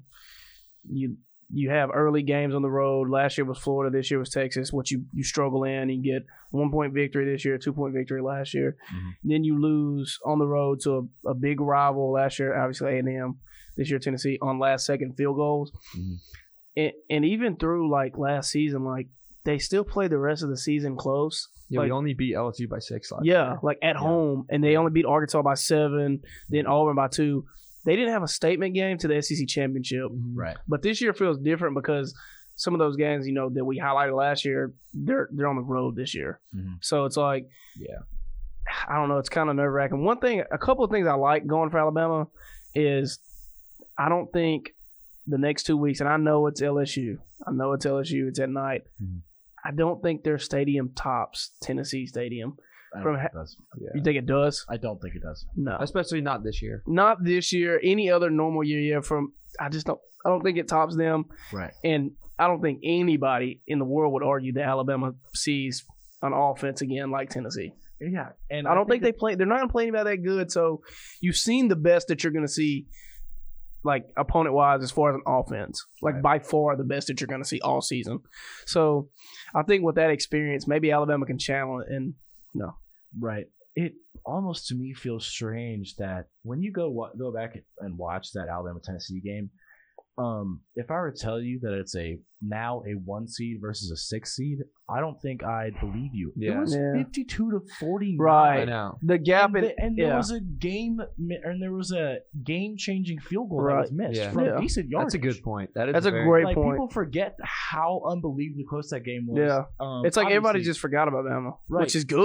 You have early games on the road. Last year was Florida. This year was Texas. What you struggle in. You get 1-point victory this year, 2-point victory last year. Mm-hmm. Then you lose on the road to a big rival last year, obviously A&M. This year Tennessee on last-second field goals. Mm-hmm. And even through last season, they still played the rest of the season close. Yeah, we only beat LSU by 6 last year. At home, and they only beat Arkansas by 7, then Auburn by 2. They didn't have a statement game to the SEC championship. Right. But this year feels different because some of those games, that we highlighted last year, they're on the road this year. Mm-hmm. So it's I don't know, it's kind of nerve-wracking. A couple of things I like going for Alabama is I don't think the next 2 weeks, and I know it's LSU. It's at night. Mm-hmm. I don't think their stadium tops Tennessee Stadium. You think it does? I don't think it does. No, especially not this year. Not this year. Any other normal year. I don't think it tops them. Right. And I don't think anybody in the world would argue that Alabama sees an offense again like Tennessee. Yeah, and I don't think they play. They're not going to play anybody that good. So you've seen the best that you're going to see, opponent-wise, as far as an offense. By far the best that you're going to see all season. So I think with that experience, maybe Alabama can channel it. And no. Right. It almost to me feels strange that when you go back and watch that Alabama-Tennessee game, if I were to tell you that it's now a 1 seed versus a 6 seed, I don't think I'd believe you. Yeah. It was 52-49. Right. I know. The gap there was a game-changing field goal that was missed from decent yardage. That's a good point. That's a great point. People forget how unbelievably close that game was. Yeah. It's everybody just forgot about Bama, which is good.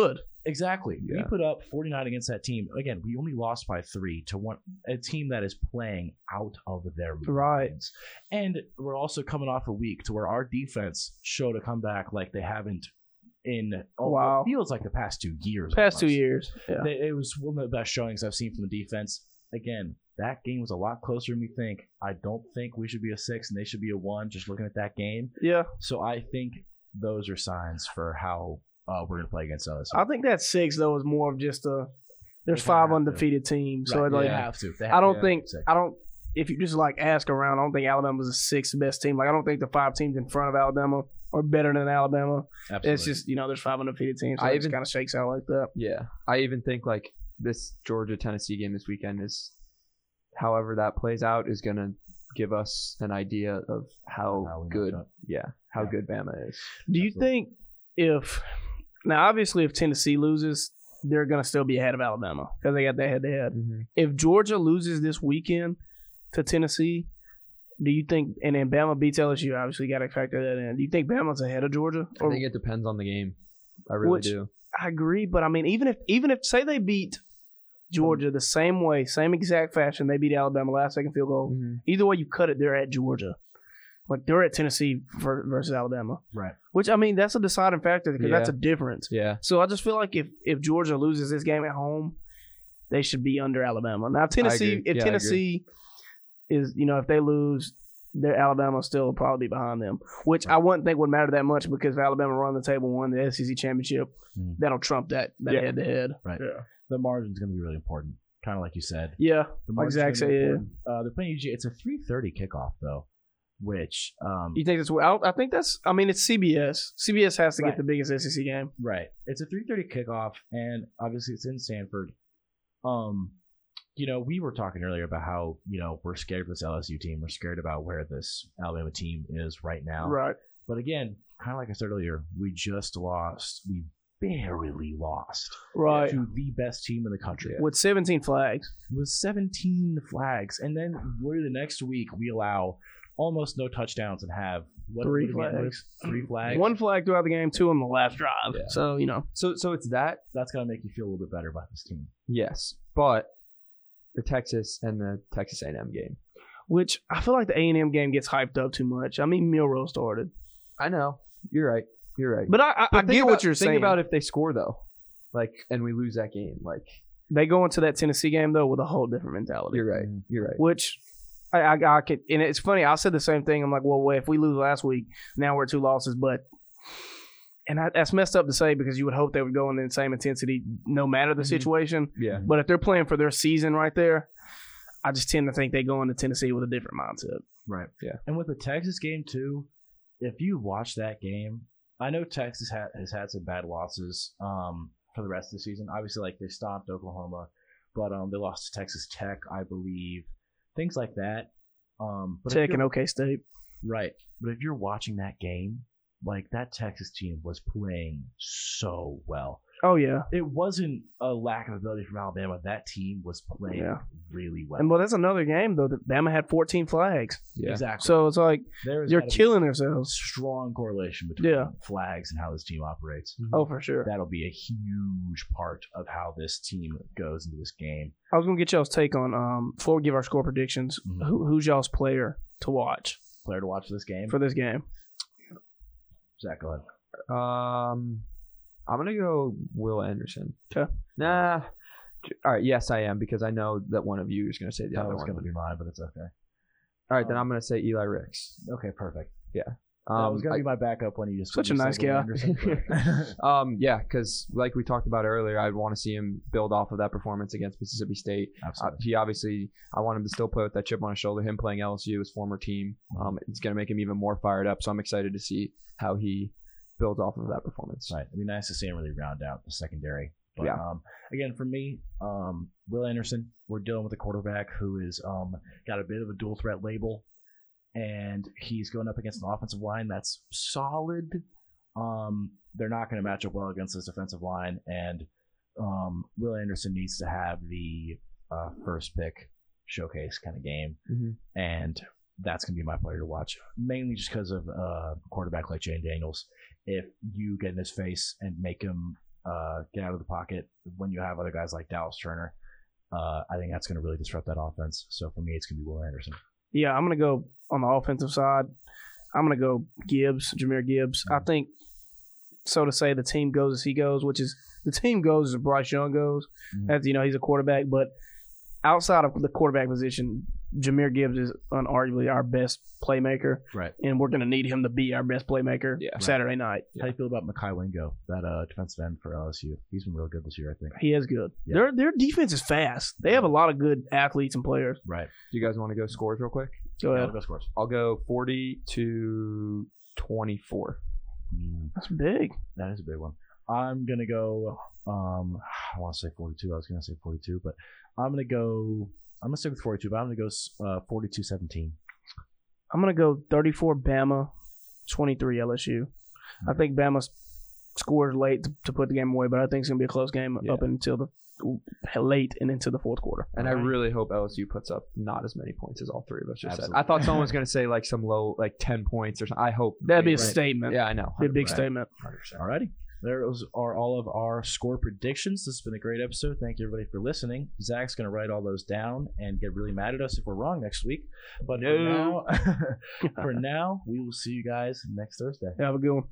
Exactly. Yeah. We put up 49 against that team. Again, we only lost by 3 to a team that is playing out of their Right. minds. And we're also coming off a week to where our defense showed a comeback like they haven't in Wow. it feels like the past 2 years. Past 2 almost. years. Yeah. It was one of the best showings I've seen from the defense. Again, that game was a lot closer than we think. I don't think we should be a 6 and they should be a 1 just looking at that game. Yeah. So I think those are signs for how we're going to play against us. I think that 6 though is more of just there's They 5 have to. undefeated teams. So Right, like they have to. They I have don't to. think Six. if you just like ask around, I don't think Alabama's the 6th best team. Like I don't think the 5 teams in front of Alabama are better than Alabama. Absolutely. It's just, there's 5 undefeated teams. So I it just even- kind of shakes out like that. Yeah, I even think like this Georgia-Tennessee game this weekend is, however that plays out, is gonna give us an idea of How how we good, match up. how Yeah. good Bama is. Do you Absolutely. think now obviously if Tennessee loses, they're going to still be ahead of Alabama because they got that head-to-head. If Georgia loses this weekend to Tennessee, do you think, and then Bama beats LSU, obviously got to factor that in. Do you think Bama's ahead of Georgia? I think it depends on the game. I really do. I agree, but I mean, even if say they beat Georgia the same way, same exact fashion, they beat Alabama last second field goal. Either way you cut it, they're at Georgia. Like they're at Tennessee versus Alabama. Right. Which I mean, that's a deciding factor because that's a difference. Yeah. So I just feel like if Georgia loses this game at home, they should be under Alabama. Now Tennessee, agree. if Yeah, I Tennessee is, if they lose, their Alabama still will probably be behind them. Which I wouldn't think would matter that much because if Alabama run the table, won the SEC championship, that'll trump that head to head. Right. Yeah. The margin's going to be really important, kind of like you said. Yeah. The Like margin's Zach gonna be said, important. They're playing UG. It's a 3:30 kickoff though, which You think that's? I think that's. I mean, it's CBS. CBS has to Right. get the biggest SEC game. right. It's a 3:30 kickoff, and obviously it's in Sanford. We were talking earlier about how we're scared of this LSU team. We're scared about where this Alabama team is right now. Right. But again, kind of like I said earlier, we just lost. We barely lost Right. to the best team in the country With 17 flags. with 17 flags, and then literally the next week we allow almost no touchdowns and have Three what do we get, flags. 3 flags. One flag throughout the game, 2 on the last drive. Yeah. So, So it's that. That's gonna make you feel a little bit better about this team. Yes, but the Texas and the Texas A&M game. which I feel like the A&M game gets hyped up too much. I mean, Milroe started. I know. You're right. But I But get what you're saying. Think about if they score though, and we lose that game. They go into that Tennessee game, though, with a whole different mentality. You're right. You're right. Which I could, and it's funny. I said the same thing. I'm like, well, if we lose last week, now we're 2 losses. And that's messed up to say because you would hope they would go in the same intensity no matter the situation. Yeah. But if they're playing for their season right there, I just tend to think they go into Tennessee with a different mindset. Right. Yeah. And with the Texas game too, if you watch that game, I know Texas has had some bad losses for the rest of the season. Obviously, they stopped Oklahoma, but they lost to Texas Tech, I believe. Things like that. But Tech and OK State. Right. But if you're watching that game, that Texas team was playing so well. Oh, yeah. It wasn't a lack of ability from Alabama. That team was playing really well. And that's another game, though, that Bama had 14 flags. Yeah. Exactly. So it's like There's they're gotta be killing themselves. strong correlation between Yeah. flags and how this team operates. Oh, for sure. That'll be a huge part of how this team goes into this game. I was going to get y'all's take on, before we give our score predictions, Mhm. who's y'all's player to watch Player to watch this game. for this game? Zach, go ahead. I'm gonna go Will Anderson. Okay. Nah. All right. Yes, I am because I know that one of you is gonna say the That other was one. going to be mine, but it's okay. All right, then I'm gonna say Eli Ricks. Okay, perfect. That Um, was going to be my backup when you just Such a when you nice said Will guy. Anderson. Yeah, because like we talked about earlier, I'd want to see him build off of that performance against Mississippi State. Absolutely. I want him to still play with that chip on his shoulder. Him playing LSU, his former team, it's going to make him even more fired up. So I'm excited to see how he builds off of that performance. Right. It'd be nice to see him really round out the secondary. But, Yeah. Again, for me, Will Anderson, we're dealing with a quarterback who is got a bit of a dual threat label, and he's going up against an offensive line that's solid. They're not going to match up well against this offensive line, and Will Anderson needs to have the first pick showcase kind of game, and that's going to be my player to watch, mainly just because of a quarterback like Jane Daniels. If you get in his face and make him get out of the pocket when you have other guys like Dallas Turner. I think that's going to really disrupt that offense. So for me, it's going to be Will Anderson. Yeah, I'm going to go on the offensive side. I'm going to go Jahmyr Gibbs. I think, so to say, the team goes as he goes, which is the team goes as Bryce Young goes. As he's a quarterback. But outside of the quarterback position, Jahmyr Gibbs is unarguably our best playmaker. Right. And we're going to need him to be our best playmaker Saturday night. How do you feel about Mekhi Wingo, that defensive end for LSU? He's been real good this year, I think. He is good. Yeah. Their defense is fast. They have a lot of good athletes and players. Right. Do you guys want to go scores real quick? Go ahead. I'll go scores. I'll go 40-24. That's big. That is a big one. I'm going to go, I want to say 42. I was going to say 42, but I'm going to stick with 42, but I'm going to go 42-17. I'm going to go 34 Bama, 23 LSU. I think Bama scores late to put the game away, but I think it's going to be a close game up until the late and into the fourth quarter. And I really hope LSU puts up not as many points as all three of us just Absolutely. said. I thought someone was going to say like some low, like 10 points or something. I hope. That'd be a statement. Yeah, I know. Be a big statement. 100%. All righty. Those are all of our score predictions. This has been a great episode. Thank you, everybody, for listening. Zach's going to write all those down and get really mad at us if we're wrong next week. But for now, we will see you guys next Thursday. Have a good one.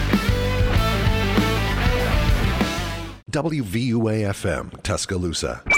WVUA-FM, Tuscaloosa.